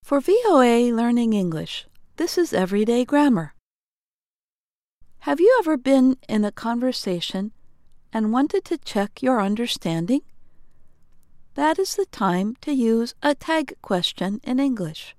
For VOA Learning English, this is Everyday Grammar. Have you ever been in a conversation and wanted to check your understanding? That is the time to use a tag question in English.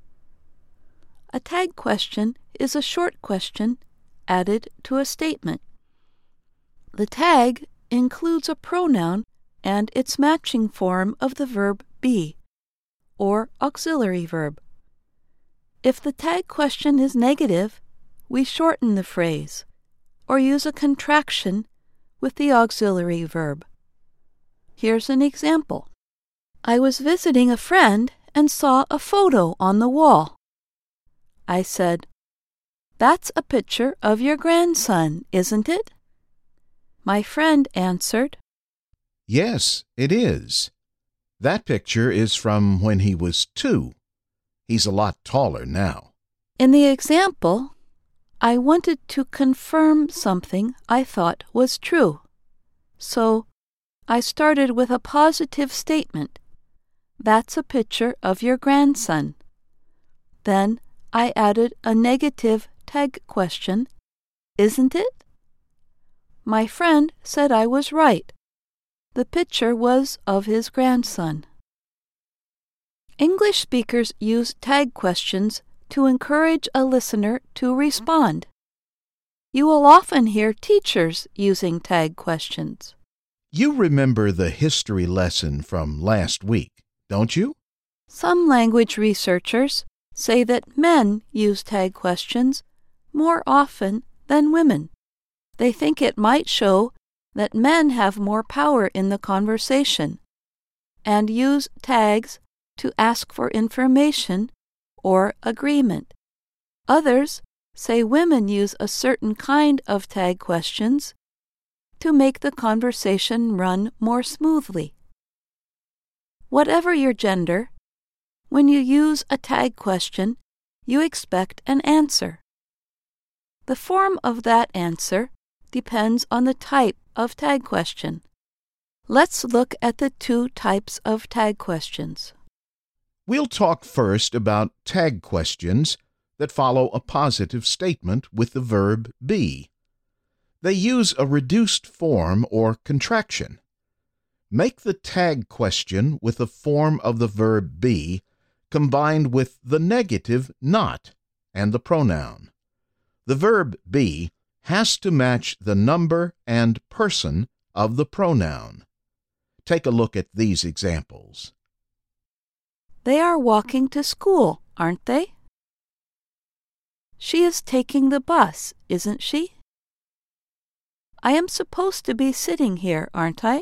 A tag question is a short question added to a statement. The tag includes a pronoun and its matching form of the verb be, or auxiliary verb. If the tag question is negative, we shorten the phrase, or use a contraction with the auxiliary verb. Here's an example. I was visiting a friend and saw a photo on the wall. I said, "That's a picture of your grandson, isn't it?" My friend answered, "Yes, it is. That picture is from when he was 2. He's a lot taller now." In the example, I wanted to confirm something I thought was true. So, I started with a positive statement. "That's a picture of your grandson." Then, I added a negative tag question, "Isn't it?" My friend said I was right. The picture was of his grandson. English speakers use tag questions to encourage a listener to respond. You will often hear teachers using tag questions. You remember the history lesson from last week, don't you? Some language researchers say that men use tag questions more often than women. They think it might show that men have more power in the conversation and use tags to ask for information or agreement. Others say women use a certain kind of tag questions to make the conversation run more smoothly. Whatever your gender, when you use a tag question, you expect an answer. The form of that answer depends on the type of tag question. Let's look at the 2 types of tag questions. We'll talk first about tag questions that follow a positive statement with the verb be. They use a reduced form or contraction. Make the tag question with the form of the verb be combined with the negative not and the pronoun. The verb be has to match the number and person of the pronoun. Take a look at these examples. They are walking to school, aren't they? She is taking the bus, isn't she? I am supposed to be sitting here, aren't I?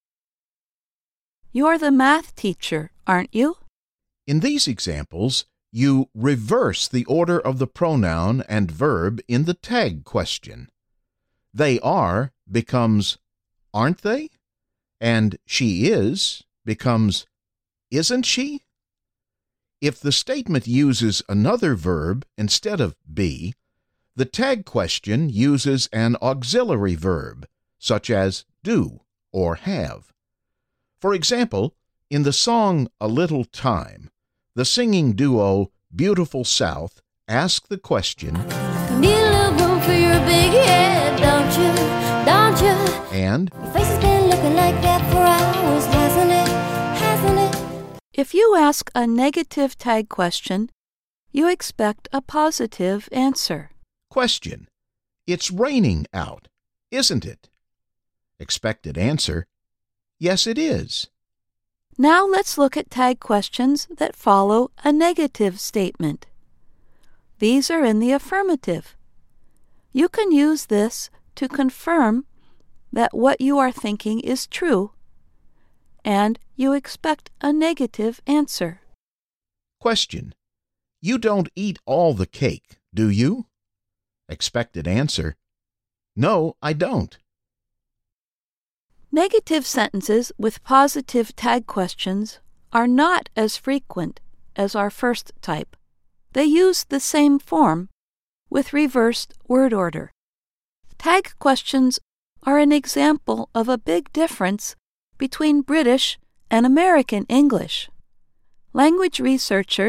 You're the math teacher, aren't you? In these examples, you reverse the order of the pronoun and verb in the tag question. They are becomes aren't they? And she is becomes isn't she? If the statement uses another verb instead of be, the tag question uses an auxiliary verb, such as do or have. For example, in the song A Little Time, the singing duo Beautiful South ask the question, "Need a little room for your big head, don't you? Don't you? And Your face has been looking like that for hours, hasn't it? Hasn't it?" If you ask a negative tag question, you expect a positive answer. question, "It's raining out, isn't it?" Expected answer, "Yes, it is." Now let's look at tag questions that follow a negative statement. These are in the affirmative. You can use this to confirm that what you are thinking is true, and you expect a negative answer. Question, "You don't eat all the cake, do you?" Expected answer, "No, I don't." Negative sentences with positive tag questions are not as frequent as our first type. They use the same form with reversed word order. Tag questions are an example of a big difference between British and American English. Language researchers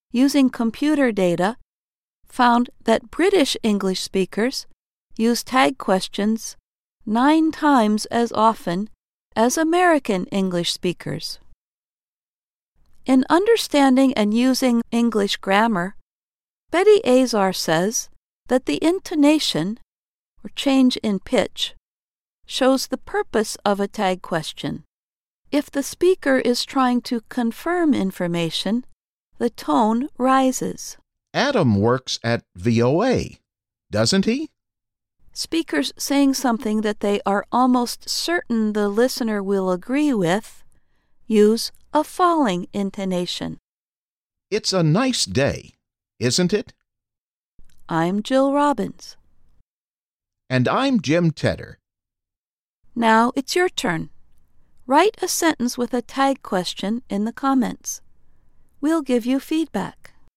using computer data, found that British English speakers use tag questions 9 times as often as American English speakers. In understanding and using English grammar, Betty Azar says that the intonation, or change in pitch, shows the purpose of a tag question. If the speaker is trying to confirm information, the tone rises. Adam works at VOA, doesn't he? Speakers saying something that they are almost certain the listener will agree with use a falling intonation. It's a nice day, isn't it? I'm Jill Robbins. And I'm Jim Tedder. Now it's your turn. Write a sentence with a tag question in the comments. We'll give you feedback.